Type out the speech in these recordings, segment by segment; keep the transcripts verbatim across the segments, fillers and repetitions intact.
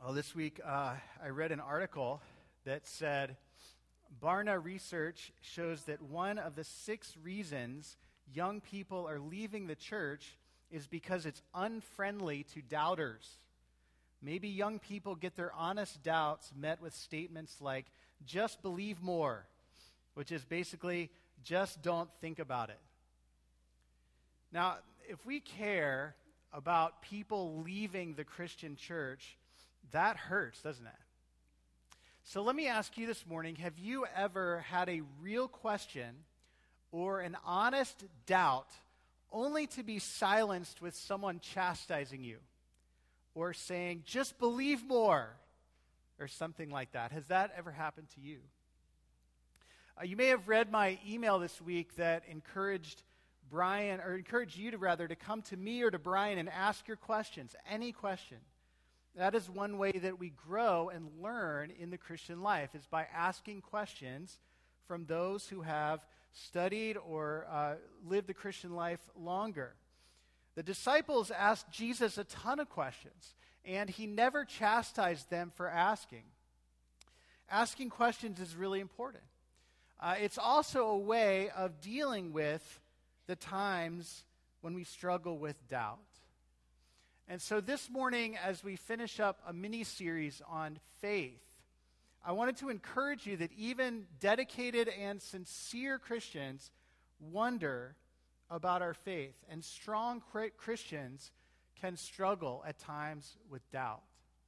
Well, this week uh, I read an article that said Barna research shows that one of the six reasons young people are leaving the church is because it's unfriendly to doubters. Maybe young people get their honest doubts met with statements like, just believe more, which is basically, just don't think about it. Now, if we care about people leaving the Christian church, that hurts, doesn't it? So let me ask you this morning, have you ever had a real question or an honest doubt only to be silenced with someone chastising you or saying, just believe more, or something like that? Has that ever happened to you? Uh, you may have read my email this week that encouraged Brian, or encouraged you to rather, to come to me or to Brian and ask your questions, any question. That is one way that we grow and learn in the Christian life, is by asking questions from those who have studied or uh, lived the Christian life longer. The disciples asked Jesus a ton of questions, and he never chastised them for asking. Asking questions is really important. Uh, it's also a way of dealing with the times when we struggle with doubt. And so this morning, as we finish up a mini-series on faith, I wanted to encourage you that even dedicated and sincere Christians wonder about our faith, and strong Christians can struggle at times with doubt.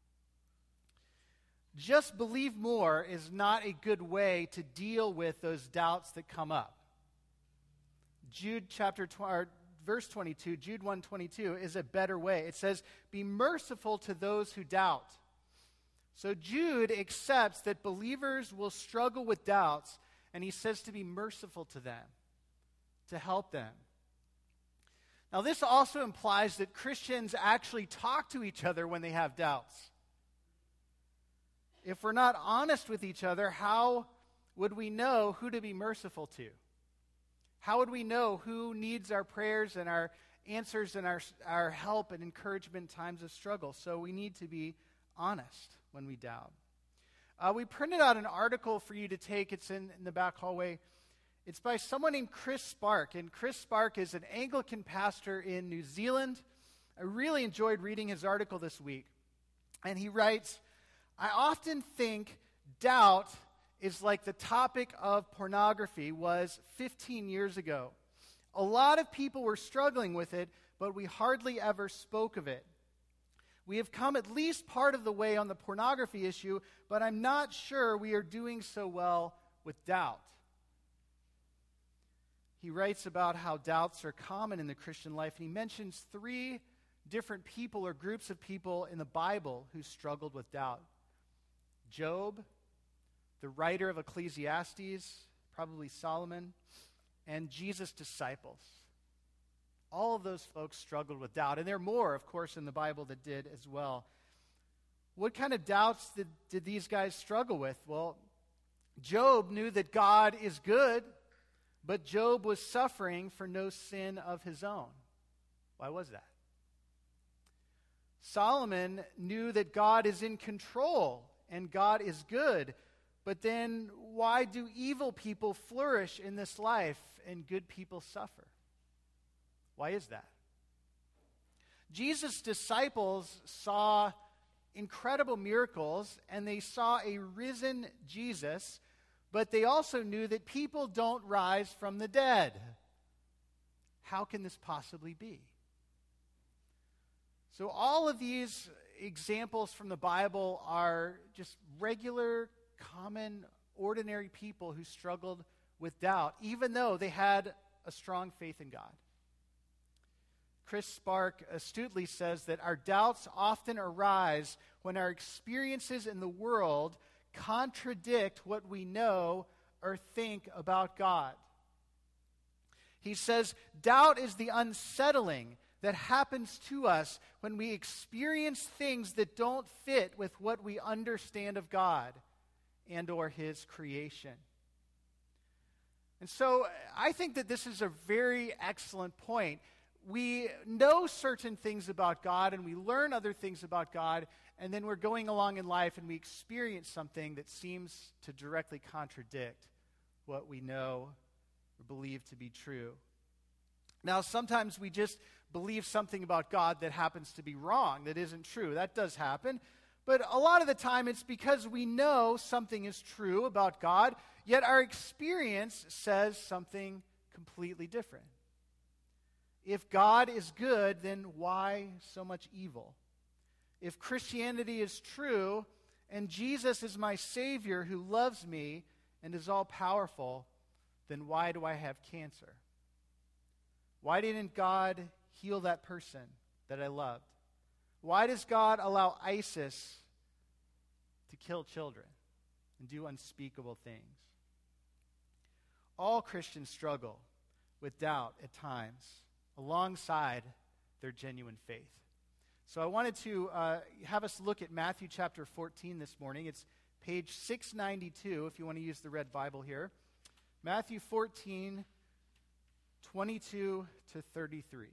Just believe more is not a good way to deal with those doubts that come up. Jude chapter twenty, verse twenty-two, Jude one twenty-two is a better way. It says, "Be merciful to those who doubt." So Jude accepts that believers will struggle with doubts, and he says to be merciful to them, to help them. Now, this also implies that Christians actually talk to each other when they have doubts. If we're not honest with each other, how would we know who to be merciful to? How would we know who needs our prayers and our answers and our, our help and encouragement in times of struggle? So we need to be honest when we doubt. Uh, we printed out an article for you to take. It's in, in the back hallway. It's by someone named Chris Spark. And Chris Spark is an Anglican pastor in New Zealand. I really enjoyed reading his article this week. And he writes, "I often think doubt is like the topic of pornography was fifteen years ago. A lot of people were struggling with it, but we hardly ever spoke of it. We have come at least part of the way on the pornography issue, but I'm not sure we are doing so well with doubt." He writes about how doubts are common in the Christian life, and he mentions three different people or groups of people in the Bible who struggled with doubt. Job, the writer of Ecclesiastes, probably Solomon, and Jesus' disciples. All of those folks struggled with doubt. And there are more, of course, in the Bible that did as well. What kind of doubts did, did these guys struggle with? Well, Job knew that God is good, but Job was suffering for no sin of his own. Why was that? Solomon knew that God is in control and God is good. But then why do evil people flourish in this life and good people suffer? Why is that? Jesus' disciples saw incredible miracles, and they saw a risen Jesus, but they also knew that people don't rise from the dead. How can this possibly be? So all of these examples from the Bible are just regular, common, ordinary people who struggled with doubt, even though they had a strong faith in God. Chris Spark astutely says that our doubts often arise when our experiences in the world contradict what we know or think about God. He says, doubt is the unsettling that happens to us when we experience things that don't fit with what we understand of God and or His creation. And so I think that this is a very excellent point. we know certain things about God and we learn other things about God, and then we're going along in life and we experience something that seems to directly contradict what we know or believe to be true. Now, sometimes we just believe something about God that happens to be wrong, that isn't true. That does happen. But a lot of the time, it's because we know something is true about God, yet our experience says something completely different. If God is good, then why so much evil? If Christianity is true, and Jesus is my Savior who loves me and is all-powerful, then why do I have cancer? Why didn't God heal that person that I loved? Why does God allow ISIS to kill children and do unspeakable things? All Christians struggle with doubt at times, alongside their genuine faith. So I wanted to uh, have us look at Matthew chapter fourteen this morning. It's page six ninety-two, if you want to use the red Bible here. Matthew fourteen, twenty-two to thirty-three.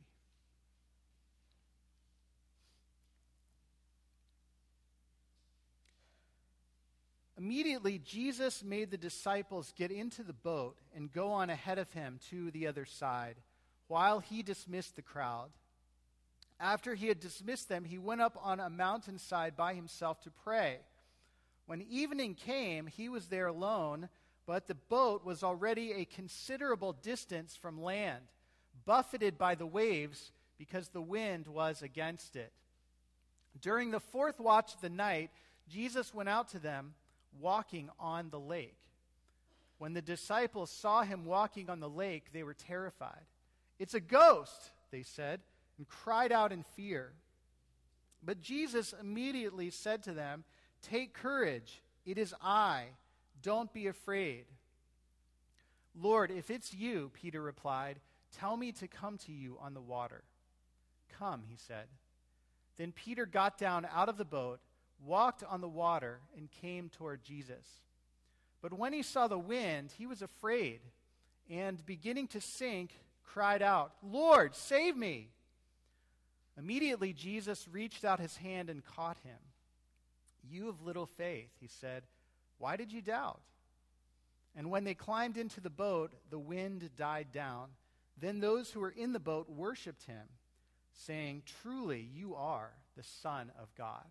Immediately, Jesus made the disciples get into the boat and go on ahead of him to the other side, while he dismissed the crowd. After he had dismissed them, he went up on a mountainside by himself to pray. When evening came, he was there alone, but the boat was already a considerable distance from land, buffeted by the waves because the wind was against it. During the fourth watch of the night, Jesus went out to them, walking on the lake. When the disciples saw him walking on the lake, they were terrified. "It's a ghost," they said, and cried out in fear. But Jesus immediately said to them, "Take courage, it is I. Don't be afraid." "Lord, if it's you," Peter replied, "tell me to come to you on the water." "Come," he said. Then Peter got down out of the boat, walked on the water, and came toward Jesus. But when he saw the wind, he was afraid, and beginning to sink, cried out, "Lord, save me!" Immediately Jesus reached out his hand and caught him. "You of little faith," he said, "why did you doubt?" And when they climbed into the boat, the wind died down. Then those who were in the boat worshipped him, saying, "Truly, you are the Son of God."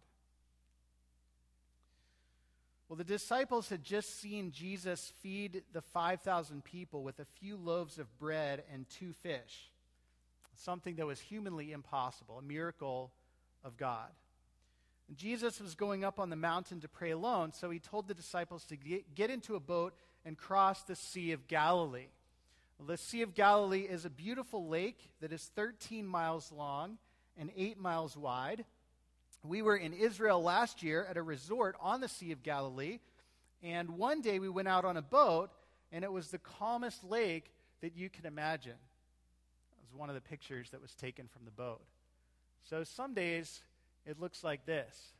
Well, the disciples had just seen Jesus feed the five thousand people with a few loaves of bread and two fish, something that was humanly impossible, a miracle of God. And Jesus was going up on the mountain to pray alone, so he told the disciples to get, get into a boat and cross the Sea of Galilee. Well, the Sea of Galilee is a beautiful lake that is thirteen miles long and eight miles wide. We were in Israel last year at a resort on the Sea of Galilee, and one day we went out on a boat, and it was the calmest lake that you can imagine. It was one of the pictures that was taken from the boat. So some days it looks like this.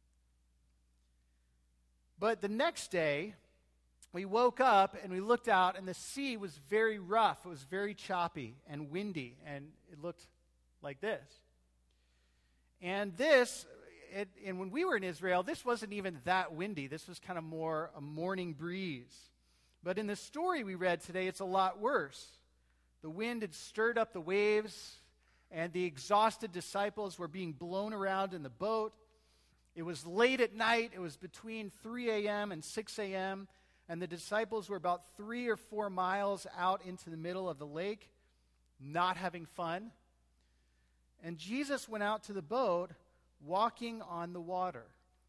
But the next day, we woke up and we looked out, and the sea was very rough. It was very choppy and windy, and it looked like this. And this, it, and when we were in Israel, this wasn't even that windy. This was kind of more a morning breeze. But in the story we read today, it's a lot worse. The wind had stirred up the waves, and the exhausted disciples were being blown around in the boat. It was late at night. It was between three a.m. and six a.m., and the disciples were about three or four miles out into the middle of the lake, not having fun. And Jesus went out to the boat, walking on the water.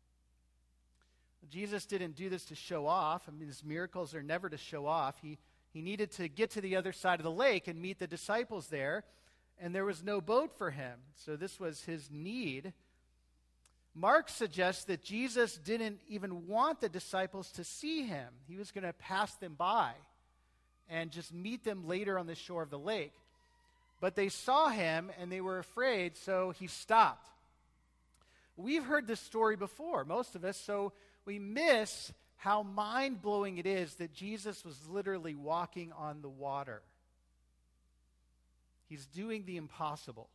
Jesus didn't do this to show off. I mean, his miracles are never to show off. He, he needed to get to the other side of the lake and meet the disciples there, and there was no boat for him. So this was his need. Mark suggests that Jesus didn't even want the disciples to see him. He was going to pass them by and just meet them later on the shore of the lake. But they saw him, and they were afraid, so he stopped. We've heard this story before, most of us, so we miss how mind-blowing it is that Jesus was literally walking on the water. He's doing the impossible.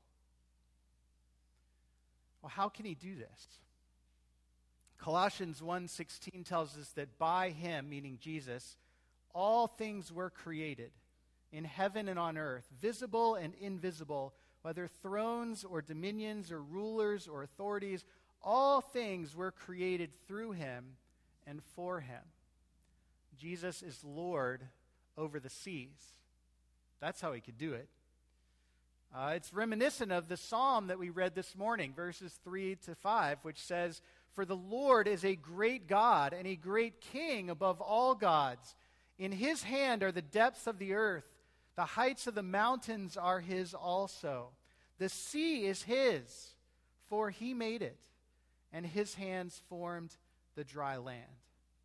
Well, how can he do this? Colossians one sixteen tells us that by him, meaning Jesus, all things were created, in heaven and on earth, visible and invisible, whether thrones or dominions or rulers or authorities, all things were created through him and for him. Jesus is Lord over the seas. That's how he could do it. Uh, it's reminiscent of the psalm that we read this morning, verses three to five, which says, "For the Lord is a great God and a great King above all gods. In his hand are the depths of the earth. The heights of the mountains are his also. The sea is his, for he made it, and his hands formed the dry land."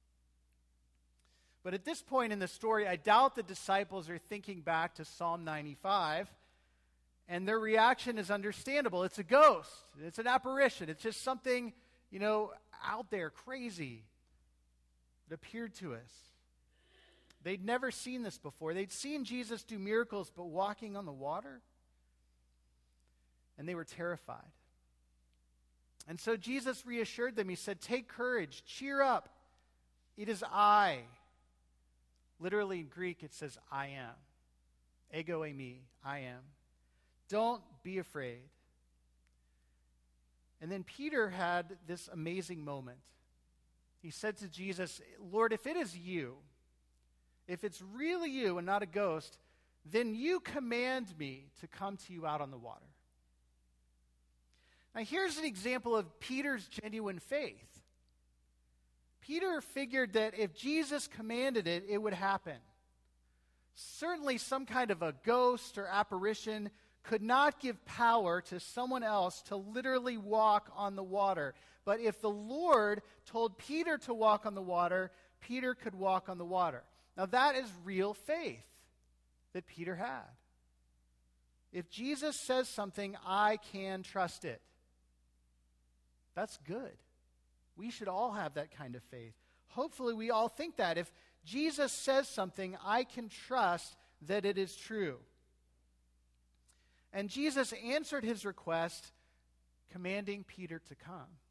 But at this point in the story, I doubt the disciples are thinking back to Psalm ninety-five, and their reaction is understandable. It's a ghost. It's an apparition. It's just something, you know, out there, crazy. It appeared to us. They'd never seen this before. They'd seen Jesus do miracles, but walking on the water, and they were terrified. And so Jesus reassured them. He said, "Take courage, cheer up. It is I." Literally in Greek, it says, "I am." Ego eimi, I am. Don't be afraid. And then Peter had this amazing moment. He said to Jesus, "Lord, if it is you, if it's really you and not a ghost, then you command me to come to you out on the water." Now here's an example of Peter's genuine faith. Peter figured that if Jesus commanded it, it would happen. Certainly some kind of a ghost or apparition could not give power to someone else to literally walk on the water. But if the Lord told Peter to walk on the water, Peter could walk on the water. Now that is real faith that Peter had. If Jesus says something, I can trust it. That's good. We should all have that kind of faith. Hopefully we all think that. If Jesus says something, I can trust that it is true. And Jesus answered his request, commanding Peter to come.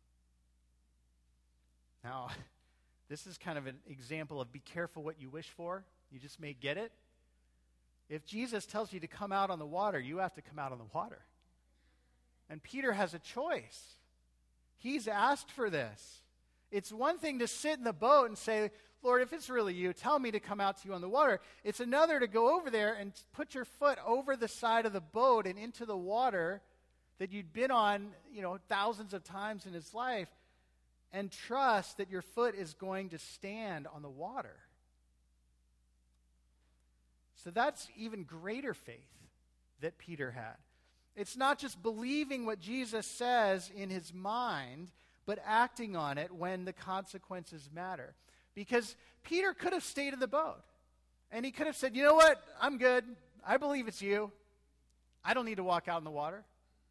Now, this is kind of an example of be careful what you wish for. You just may get it. If Jesus tells you to come out on the water, you have to come out on the water. And Peter has a choice. He's asked for this. It's one thing to sit in the boat and say, "Lord, if it's really you, tell me to come out to you on the water." It's another to go over there and put your foot over the side of the boat and into the water that you'd been on, you know, thousands of times in his life, and trust that your foot is going to stand on the water. So that's even greater faith that Peter had. It's not just believing what Jesus says in his mind, but acting on it when the consequences matter. Because Peter could have stayed in the boat, and he could have said, "You know what? I'm good. I believe it's you. I don't need to walk out in the water."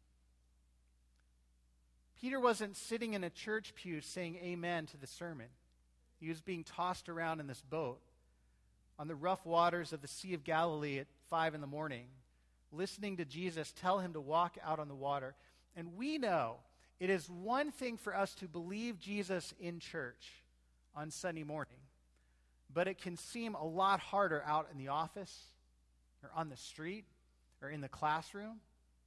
Peter wasn't sitting in a church pew saying amen to the sermon. He was being tossed around in this boat on the rough waters of the Sea of Galilee at five in the morning, listening to Jesus tell him to walk out on the water. And we know it is one thing for us to believe Jesus in church on Sunday morning, but it can seem a lot harder out in the office or on the street or in the classroom.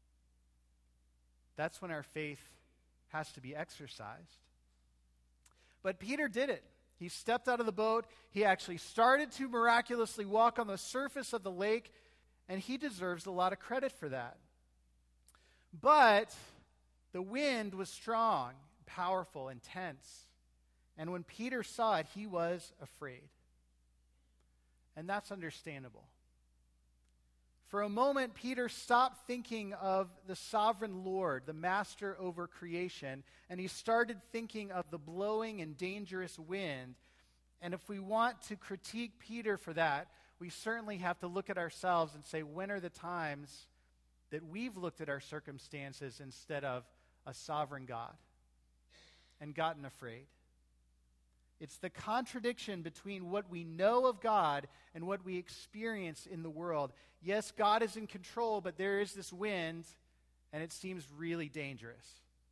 That's when our faith has to be exercised. But Peter did it. He stepped out of the boat. He actually started to miraculously walk on the surface of the lake, and he deserves a lot of credit for that. But the wind was strong, powerful, intense. And when Peter saw it, he was afraid. And that's understandable. For a moment, Peter stopped thinking of the sovereign Lord, the master over creation, and he started thinking of the blowing and dangerous wind. And if we want to critique Peter for that, we certainly have to look at ourselves and say, when are the times that we've looked at our circumstances instead of a sovereign God and gotten afraid? It's the contradiction between what we know of God and what we experience in the world. Yes, God is in control, but there is this wind, and it seems really dangerous.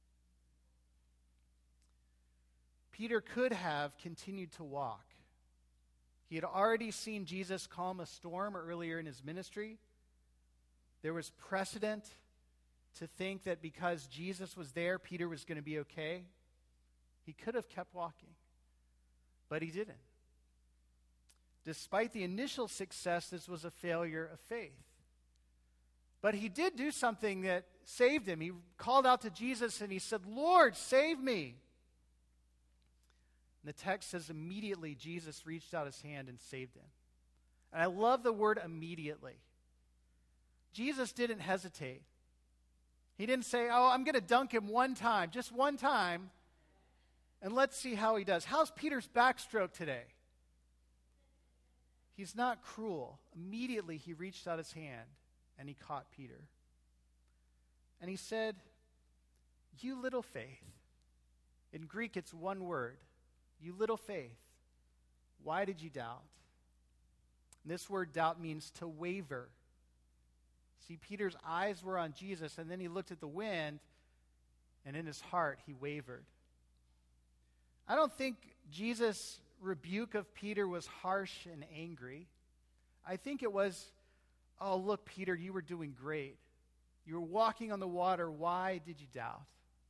Peter could have continued to walk. He had already seen Jesus calm a storm earlier in his ministry. There was precedent to think that because Jesus was there, Peter was going to be okay. He could have kept walking, but he didn't. Despite the initial success, this was a failure of faith. But he did do something that saved him. He called out to Jesus and he said, "Lord, save me." And the text says immediately Jesus reached out his hand and saved him. And I love the word immediately. Jesus didn't hesitate. He didn't say, "Oh, I'm going to dunk him one time, just one time, and let's see how he does. How's Peter's backstroke today?" He's not cruel. Immediately he reached out his hand and he caught Peter. And he said, "You little faith." In Greek, it's one word. "You little faith, why did you doubt?" And this word doubt means to waver. See, Peter's eyes were on Jesus, and then he looked at the wind, and in his heart, he wavered. I don't think Jesus' rebuke of Peter was harsh and angry. I think it was, "Oh, look, Peter, you were doing great. You were walking on the water. Why did you doubt?"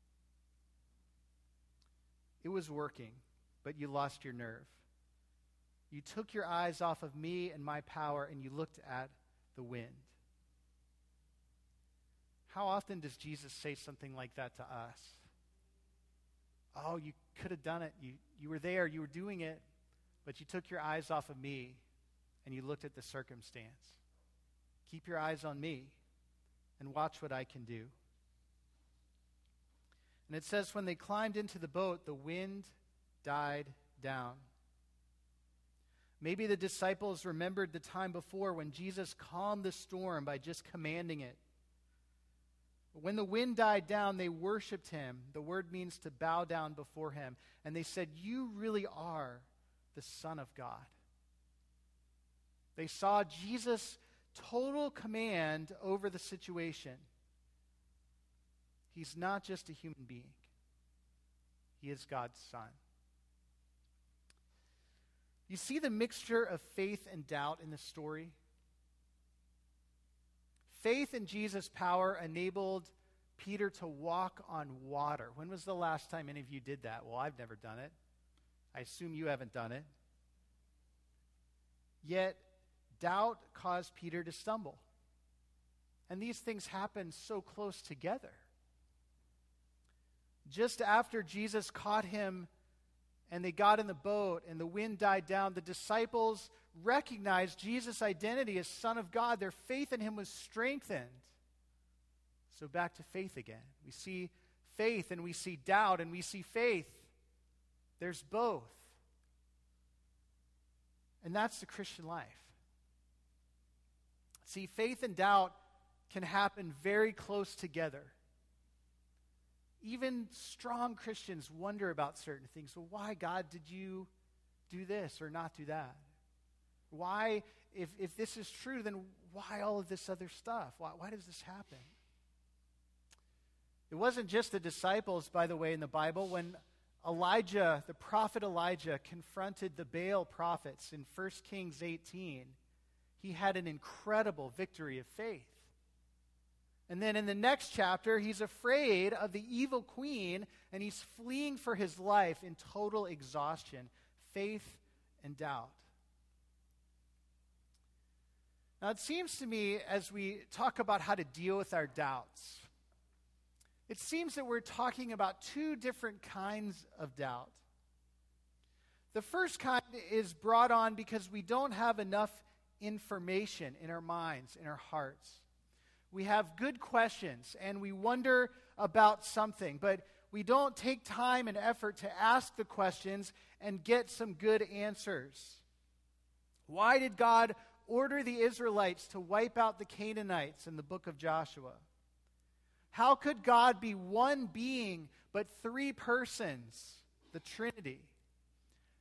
It was working, but you lost your nerve. You took your eyes off of me and my power, and you looked at the wind. How often does Jesus say something like that to us? "Oh, you could have done it. You, you were there. You were doing it. But you took your eyes off of me and you looked at the circumstance. Keep your eyes on me and watch what I can do." And it says when they climbed into the boat, the wind died down. Maybe the disciples remembered the time before when Jesus calmed the storm by just commanding it. When the wind died down, they worshiped him. The word means to bow down before him. And they said, "You really are the Son of God." They saw Jesus' total command over the situation. He's not just a human being. He is God's Son. You see the mixture of faith and doubt in this story? Faith in Jesus' power enabled Peter to walk on water. When was the last time any of you did that? Well, I've never done it. I assume you haven't done it. Yet, doubt caused Peter to stumble. And these things happen so close together. Just after Jesus caught him and they got in the boat and the wind died down, the disciples recognized Jesus' identity as Son of God. Their faith in him was strengthened. So back to faith again. We see faith and we see doubt and we see faith. There's both. And that's the Christian life. See, faith and doubt can happen very close together. Even strong Christians wonder about certain things. Well, why, God, did you do this or not do that? Why, if, if this is true, then why all of this other stuff? Why, why does this happen? It wasn't just the disciples, by the way, in the Bible. When Elijah, the prophet Elijah, confronted the Baal prophets in First Kings eighteen, he had an incredible victory of faith. And then in the next chapter, he's afraid of the evil queen, and he's fleeing for his life in total exhaustion, faith and doubt. Now, it seems to me, as we talk about how to deal with our doubts, it seems that we're talking about two different kinds of doubt. The first kind is brought on because we don't have enough information in our minds, in our hearts. We have good questions and we wonder about something, but we don't take time and effort to ask the questions and get some good answers. Why did God order the Israelites to wipe out the Canaanites in the book of Joshua? How could God be one being but three persons, the Trinity?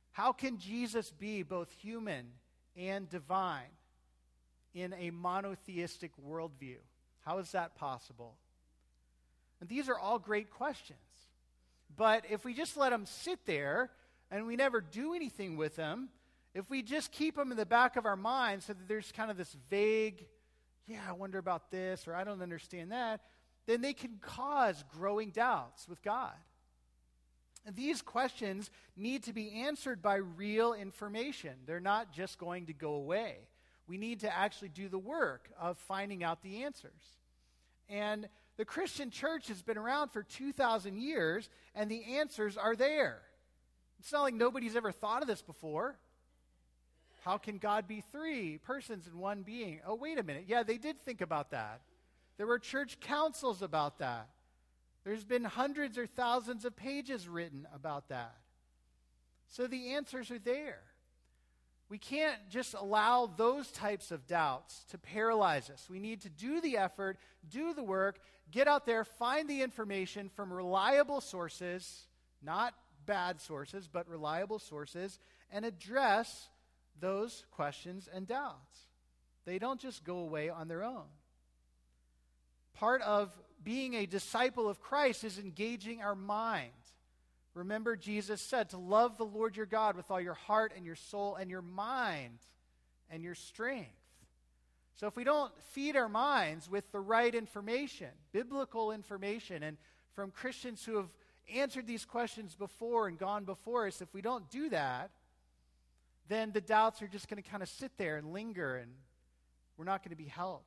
How can Jesus be both human and divine in a monotheistic worldview? How is that possible? And these are all great questions. But if we just let them sit there and we never do anything with them, if we just keep them in the back of our mind so that there's kind of this vague, yeah, I wonder about this, or I don't understand that, then they can cause growing doubts with God. And these questions need to be answered by real information. They're not just going to go away. We need to actually do the work of finding out the answers. And the Christian church has been around for two thousand years, and the answers are there. It's not like nobody's ever thought of this before. How can God be three persons in one being? Oh, wait a minute. Yeah, they did think about that. There were church councils about that. There's been hundreds or thousands of pages written about that. So the answers are there. We can't just allow those types of doubts to paralyze us. We need to do the effort, do the work, get out there, find the information from reliable sources, not bad sources, but reliable sources, and address those questions and doubts. They don't just go away on their own. Part of being a disciple of Christ is engaging our mind. Remember, Jesus said to love the Lord your God with all your heart and your soul and your mind and your strength. So if we don't feed our minds with the right information, biblical information, and from Christians who have answered these questions before and gone before us, if we don't do that, then the doubts are just going to kind of sit there and linger, and we're not going to be helped.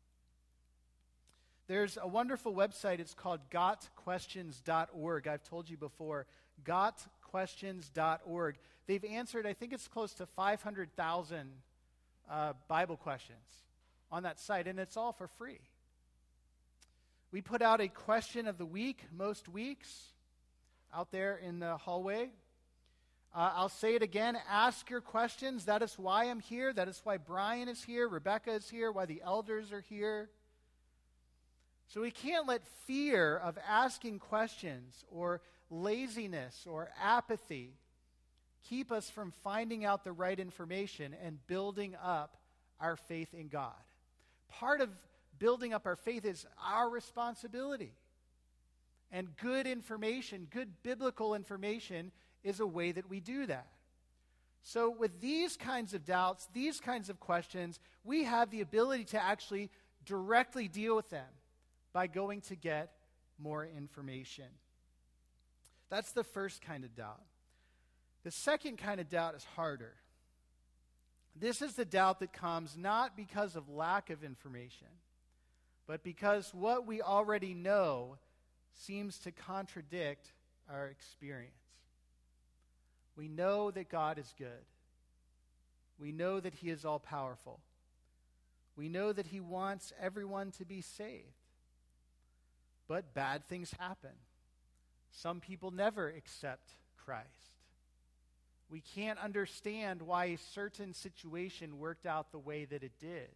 There's a wonderful website. It's called got questions dot org. I've told you before, got questions dot org. They've answered, I think it's close to five hundred thousand uh, Bible questions on that site, and it's all for free. We put out a question of the week most weeks out there in the hallway. Uh, I'll say it again. Ask your questions. That is why I'm here. That is why Brian is here. Rebecca is here. Why the elders are here. So we can't let fear of asking questions or laziness or apathy keep us from finding out the right information and building up our faith in God. Part of building up our faith is our responsibility. And good information, good biblical information, is a way that we do that. So with these kinds of doubts, these kinds of questions, we have the ability to actually directly deal with them by going to get more information. That's the first kind of doubt. The second kind of doubt is harder. This is the doubt that comes not because of lack of information, but because what we already know seems to contradict our experience. We know that God is good. We know that He is all-powerful. We know that He wants everyone to be saved. But bad things happen. Some people never accept Christ. We can't understand why a certain situation worked out the way that it did.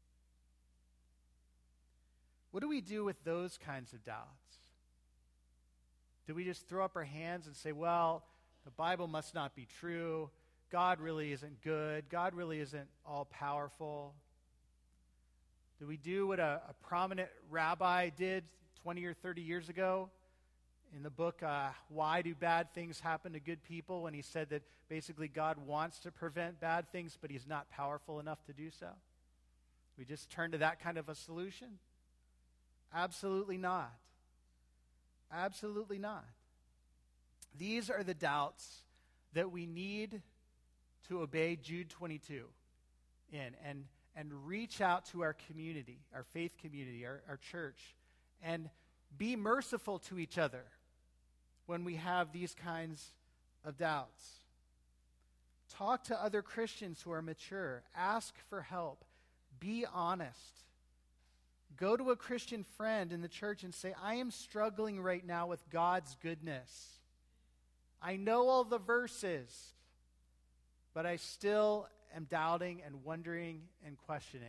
What do we do with those kinds of doubts? Do we just throw up our hands and say, well, the Bible must not be true. God really isn't good. God really isn't all-powerful. Do we do what a, a prominent rabbi did twenty or thirty years ago in the book, uh, Why Do Bad Things Happen to Good People, when he said that basically God wants to prevent bad things, but He's not powerful enough to do so? We just turn to that kind of a solution? Absolutely not. Absolutely not. These are the doubts that we need to obey Jude twenty-two in and, and reach out to our community, our faith community, our, our church, and be merciful to each other when we have these kinds of doubts. Talk to other Christians who are mature. Ask for help. Be honest. Go to a Christian friend in the church and say, I am struggling right now with God's goodness. I know all the verses, but I still am doubting and wondering and questioning.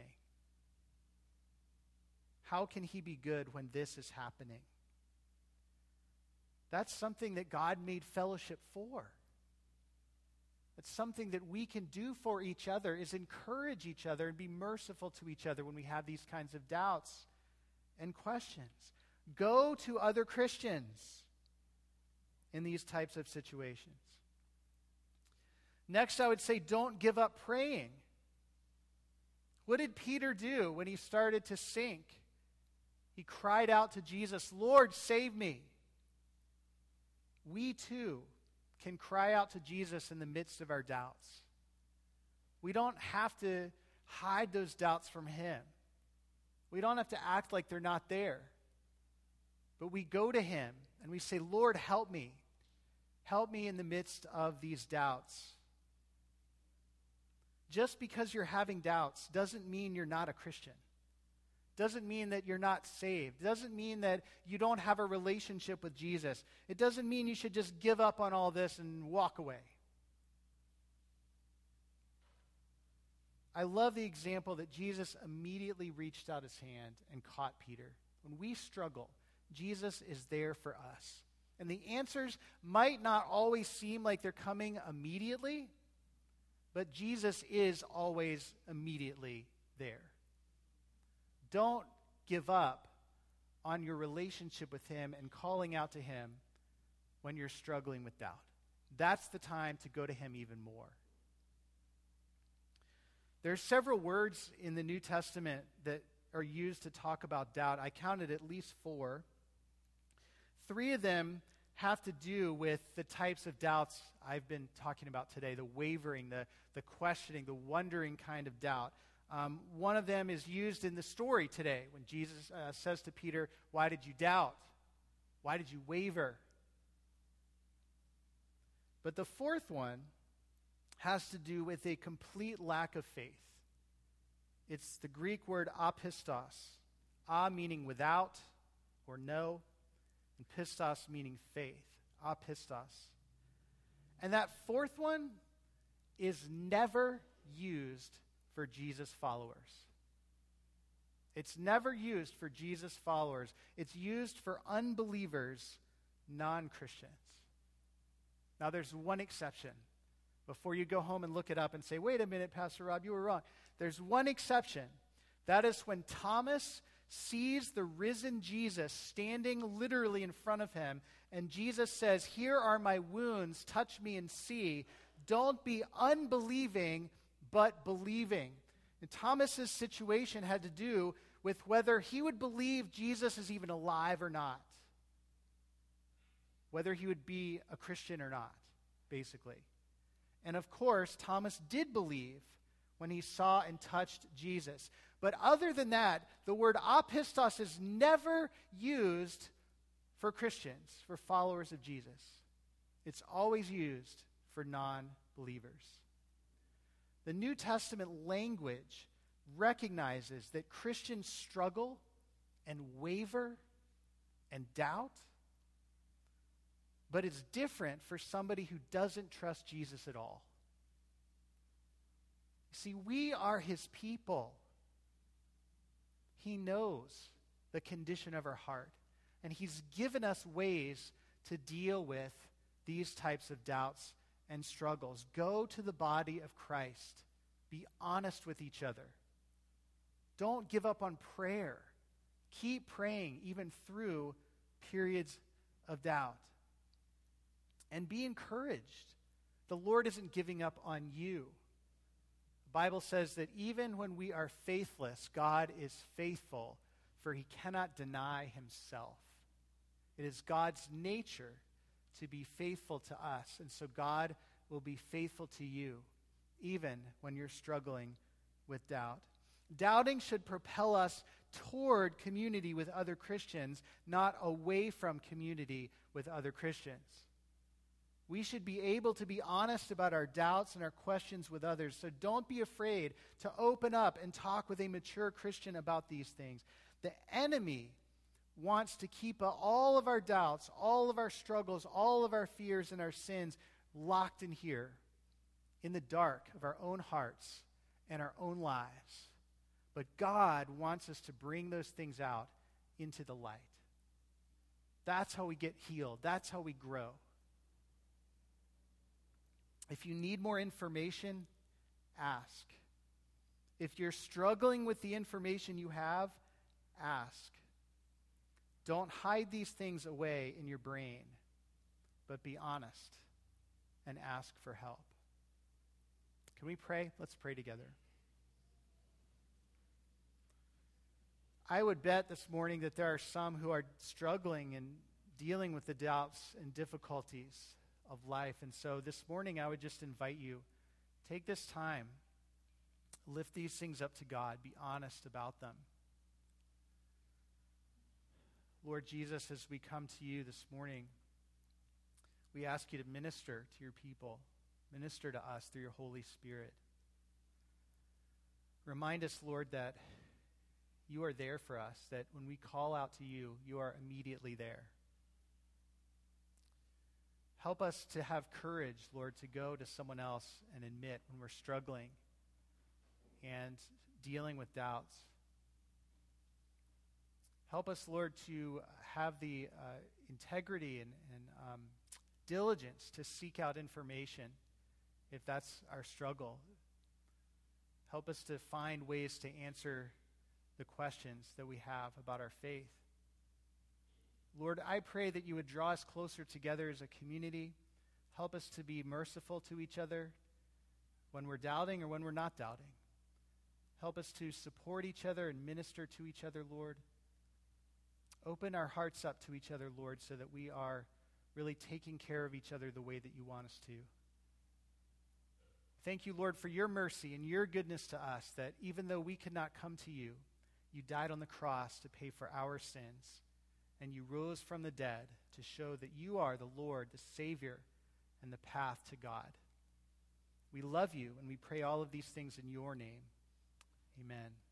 How can He be good when this is happening? That's something that God made fellowship for. That's something that we can do for each other, is encourage each other and be merciful to each other when we have these kinds of doubts and questions. Go to other Christians in these types of situations. Next, I would say don't give up praying. What did Peter do when he started to sink? He cried out to Jesus, "Lord, save me." We too can cry out to Jesus in the midst of our doubts. We don't have to hide those doubts from him. We don't have to act like they're not there. But we go to him and we say, "Lord, help me. Help me in the midst of these doubts." Just because you're having doubts doesn't mean you're not a Christian. Doesn't mean that you're not saved. Doesn't mean that you don't have a relationship with Jesus. It doesn't mean you should just give up on all this and walk away. I love the example that Jesus immediately reached out his hand and caught Peter. When we struggle, Jesus is there for us. And the answers might not always seem like they're coming immediately, but Jesus is always immediately there. Don't give up on your relationship with him and calling out to him when you're struggling with doubt. That's the time to go to him even more. There are several words in the New Testament that are used to talk about doubt. I counted at least four. Three of them have to do with the types of doubts I've been talking about today, the wavering, the, the questioning, the wondering kind of doubt. Um, one of them is used in the story today when Jesus uh, says to Peter, "Why did you doubt? Why did you waver?" But the fourth one has to do with a complete lack of faith. It's the Greek word apistos. A meaning without or no, and pistos meaning faith. Apistos. And that fourth one is never used for Jesus followers. It's never used for Jesus followers. It's used for unbelievers, non-Christians. Now there's one exception. Before you go home and look it up and say, "Wait a minute, Pastor Rob, you were wrong." There's one exception. That is when Thomas sees the risen Jesus standing literally in front of him, and Jesus says, "Here are my wounds, touch me and see." Don't be unbelieving, but believing. And Thomas's situation had to do with whether he would believe Jesus is even alive or not. Whether he would be a Christian or not, basically. And of course, Thomas did believe when he saw and touched Jesus. But other than that, the word apistos is never used for Christians, for followers of Jesus. It's always used for non-believers. The New Testament language recognizes that Christians struggle and waver and doubt, but it's different for somebody who doesn't trust Jesus at all. See, we are his people. He knows the condition of our heart, and he's given us ways to deal with these types of doubts and struggles. Go to the body of Christ. Be honest with each other. Don't give up on prayer. Keep praying even through periods of doubt. And be encouraged. The Lord isn't giving up on you. The Bible says that even when we are faithless, God is faithful, for he cannot deny himself. It is God's nature to be faithful to us, and so God will be faithful to you, even when you're struggling with doubt. Doubting should propel us toward community with other Christians, not away from community with other Christians. We should be able to be honest about our doubts and our questions with others, so don't be afraid to open up and talk with a mature Christian about these things. The enemy wants to keep all of our doubts, all of our struggles, all of our fears and our sins locked in here, in the dark of our own hearts and our own lives. But God wants us to bring those things out into the light. That's how we get healed. That's how we grow. If you need more information, ask. If you're struggling with the information you have, ask. Don't hide these things away in your brain, but be honest and ask for help. Can we pray? Let's pray together. I would bet this morning that there are some who are struggling and dealing with the doubts and difficulties of life. And so this morning I would just invite you, take this time, lift these things up to God, be honest about them. Lord Jesus, as we come to you this morning, we ask you to minister to your people, minister to us through your Holy Spirit. Remind us, Lord, that you are there for us, that when we call out to you, you are immediately there. Help us to have courage, Lord, to go to someone else and admit when we're struggling and dealing with doubts. Help us, Lord, to have the uh, integrity and, and um, diligence to seek out information if that's our struggle. Help us to find ways to answer the questions that we have about our faith. Lord, I pray that you would draw us closer together as a community. Help us to be merciful to each other when we're doubting or when we're not doubting. Help us to support each other and minister to each other, Lord. Open our hearts up to each other, Lord, so that we are really taking care of each other the way that you want us to. Thank you, Lord, for your mercy and your goodness to us, that even though we could not come to you, you died on the cross to pay for our sins, and you rose from the dead to show that you are the Lord, the Savior, and the path to God. We love you, and we pray all of these things in your name. Amen.